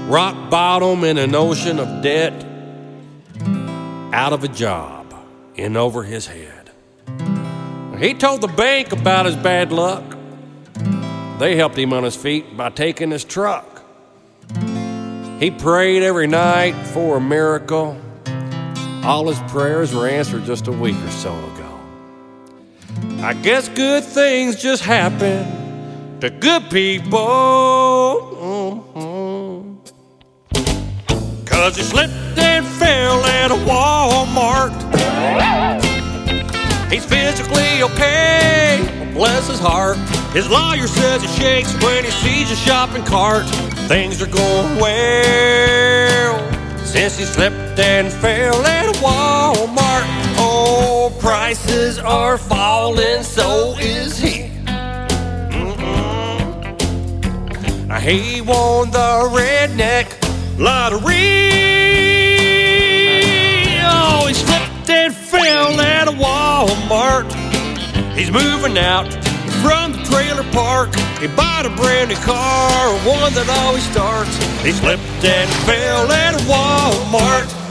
rock bottom in an ocean of debt, out of a job, in over his head. He told the bank about his bad luck. They helped him on his feet by taking his truck. He prayed every night for a miracle. All his prayers were answered just a week or so ago. I guess good things just happen to good people. 'Cause he slipped and fell at a Walmart. He's physically okay, bless his heart. His lawyer says he shakes when he sees a shopping cart. Things are going well since he slipped and fell at a Walmart. Oh, prices are falling, so is he. He won the redneck lottery. Oh, he slipped and fell at a Walmart. He's moving out from the trailer park. He bought a brand new car, one that always starts. He slipped and fell at a Walmart.